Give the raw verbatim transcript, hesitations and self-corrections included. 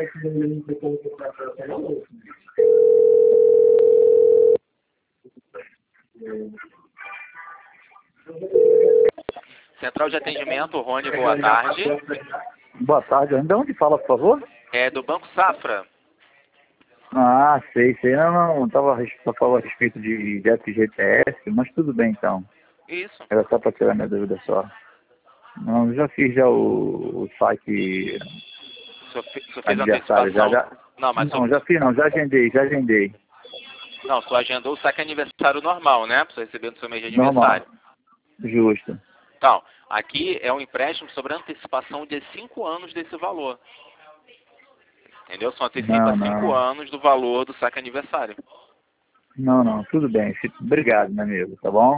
Central de atendimento, Rony, boa tarde. Boa tarde. De onde fala, por favor? É do Banco Safra. Ah, sei, sei. Não, não, estava só falando a respeito de, de F G T S, mas tudo bem então. Isso. Era só para tirar minha dúvida só. Não, já fiz já o, o site O senhor, fe- o senhor fez a aniversário, já, antecipação? já. Não, mas o Não, senhor, já fiz não, já agendei, já agendei. não, o senhor agendou o saque aniversário normal, né? Para o senhor receber no seu mês de Normal. aniversário. Justo. Então, aqui é um empréstimo sobre antecipação de cinco anos desse valor. Entendeu? Só antecipa Não, cinco não. anos do valor do saque aniversário. Não, não, tudo bem. Obrigado, meu amigo, tá bom?